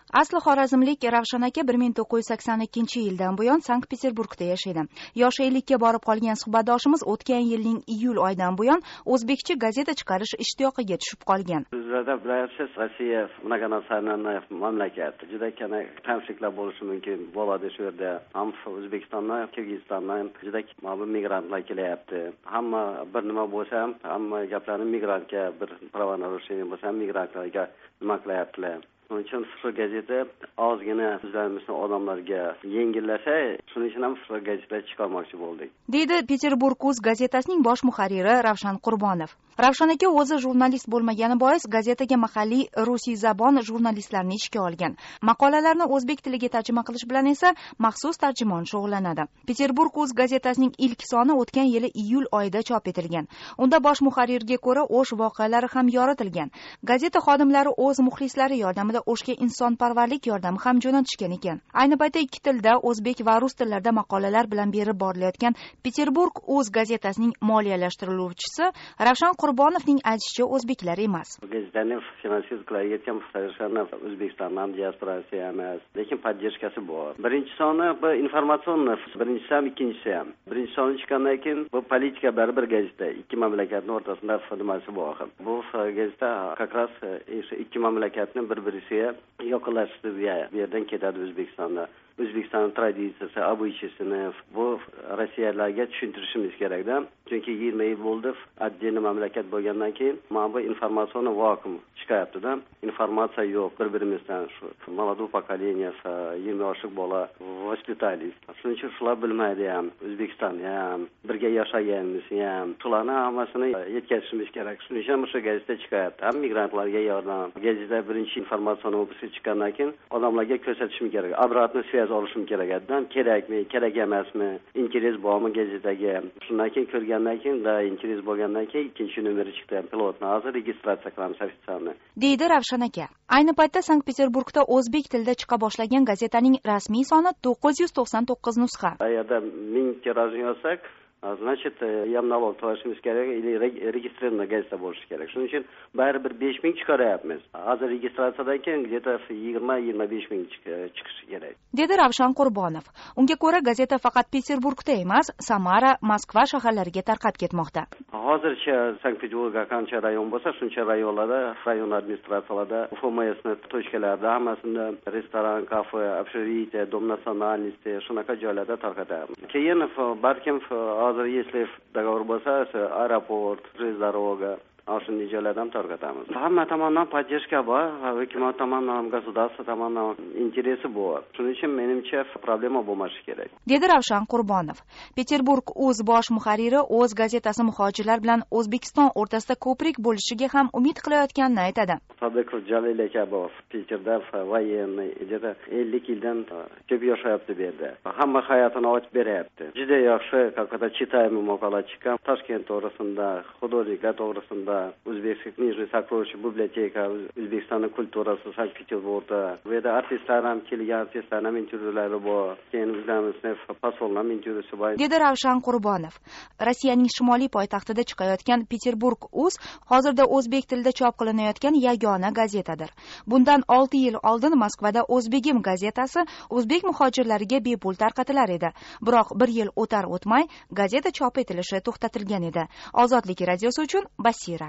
Asli xorazmlik Ravshan aka 1982-yildan buyon Sankt-Peterburgda yashaydi. Yoshi 50 ga borib qolgan suhbatdoshimiz o'tgan yilning iyul oyidan buyon o'zbekcha gazeta chiqarish ishtiyoqiga tushib qolgan. Sizlarda bilasizlar, Rossiya mnogonaциональный mamlakat. Juda kana konfliktlar bo'lishi mumkin. Bo'ladi shu yerda. Ham O'zbekistondan, Qirg'izistondan juda ma'lum migrantlar kelyapti. Hamma bir nima bo'lsa ham, hamma gaplarni migrantga bir правонарушение bo'lsa ham migrantlarga nima qilyaptilar. Shuning uchun shu gazeta ozgina bizlarimizni odamlarga yengillasa, shuning uchun ham shu gazeta chiqarmoqchi bo'ldik. Deydi Peterburg.uz gazetasining bosh muharriri Ravshan Qurbonov. Ravshan aka o'zi jurnalist bo'lmagani bois gazetaga mahalliy rusiy zabon jurnalistlarni ishga olgan. Maqolalarni o'zbek tiliga tarjima qilish bilan esa maxsus tarjimon shug'ullanadi. Peterburg.uz gazetasining ilk soni o'tgan yili iyul oyida chop etilgan. Unda bosh muharrirga ko'ra O'sh voqealari ham yoritilgan. Gazeta xodimlari o'z muxlislari yordamida O'shga insonparvarlik yordami ham jo'natishgan ekan. Ayni paytda ikki tilda, o'zbek va rus tillarida maqolalar bilan berib borilayotgan Peterburg.uz gazetasining moliyalashtiruvchisi Ravshan Qurbonovning aytishicha o'zbeklar emas. Gazetani finansiya qilayotgan soвершенно O'zbekistondan diasporasi emas, lekin podдержкасы bor. Birinchi soni bu informatsion, birinchisi ham ikkinchisi ham. Birinchi soni chiqqandan keyin bu politika baribir gazeta, ikki mamlakatning o'rtasida nimasi bor. Bu gazeta как раз ikki mamlakatni bir-biriga yaqinlashtirib bu yerdan ketadi O'zbekistonda. O'zbekiston traditsiyasi, обычаysini bu Rossiyalarga tushuntirishimiz kerakda. Chunki 20 yil bo'ldi, отдельный mamlakat bo'lgandan keyin mana bu informatsion vakuum chiqyapti-da. Informatsiya yo'q bir-birimizdan shu. Молодое поколение, 20 yoshlik bola vоспитались. Shuning uchun shular bilmaydi ham, O'zbekistonni ham, birga yashaganimizni ham, shularni hammasini yetkazishimiz kerak. Shuning uchun shu gazeta chiqyapti. Ham migrantlarga yordam. Gazeta birinchi informatsion o'qisi chiqqandan keyin odamlarga ko'rsatishim kerak. Обратный связь olishim kerak ekan. Kerakmi, kerak emasmi, interes bormi gazetaga. Shundan keyin ko'rgandan keyin da interes bo'lgandan keyin ikkinchi nomeri chiqdi. Pilotni hozir registratsiya qilamiz ofitsialni. Deydi Ravshan aka. Ayni paytda Sankt-Peterburgda o'zbek tilida chiqa boshlagan gazetaning rasmiy soni 999 nusxa. Agarda 1000 tirajni yozsak, значит, ham nalog to'lashimiz kerak, registrированный gazeta bo'lishi kerak. Shuning uchun baribir 5000 chiqaryapmiz. Hozir registratsiyadan keyin где-то 20-25 ming chiqishi kerak. Dedi Ravshan Qurbonov. Unga ko'ra gazeta faqat Peterburgda emas, Samara, Moskva shaharlariga tarqab ketmoqda. Hozircha Sankt-Peterburgda qancha rayon bo'lsa, shuncha rayonlarda, rayon administratsiyalarida, FMSni tochkalarida hammasida restoran, kafe, общежитие, dom nasionalnosti shunaqa joylarda tarqatamiz. Keyin balkim hozir если договор bo'lsa, aeroport, железнодорога shunday joylardan tarqatamiz. Hamma tomonidan podдержка bor, hukumat tomonidan, государство tomonidan interesi bor. Shuning uchun menimcha problema bo'lmashi kerak. Dedi Ravshan Qurbonov. Peterburg.uz bosh muharriri o'z gazetasi muhojirlar bilan O'zbekiston o'rtasida ko'prik bo'lishiga ham umid qilayotganini aytadi. Sodiqov Jalil aka bor, Peterda voyenniy, juda 50 yildan ko'p yashayapti bu yerda. Hamma hayotini ochib beryapti. Juda yaxshi, qaqada chitaymi maqola chiqqan. Toshkent to'g'risida, hududlar to'g'risida, O'zbekiston Nijniy Sokrovich biblioteka, O'zbekistonning kulturasi Sankt-Peterburgda. Bu yerda artistlar ham kelgan, artistlarning intervyulari bor. Keyin bizlarning pasollar intervyusi bor. Dedi Ravshan Qurbonov. Rossiyaning shimoliy poytaxtida chiqayotgan Peterburg.uz hozirda o'zbek tilida chop qilinayotgan yagona gazetadir. Bundan 6 yil oldin Moskvada O'zbegim gazetasi o'zbek muhojirlariga bepul tarqatilar edi. Biroq 1 yil o'tar o'tmay gazeta chop etilishi to'xtatilgan edi. Ozodlik radiosi uchun Basira.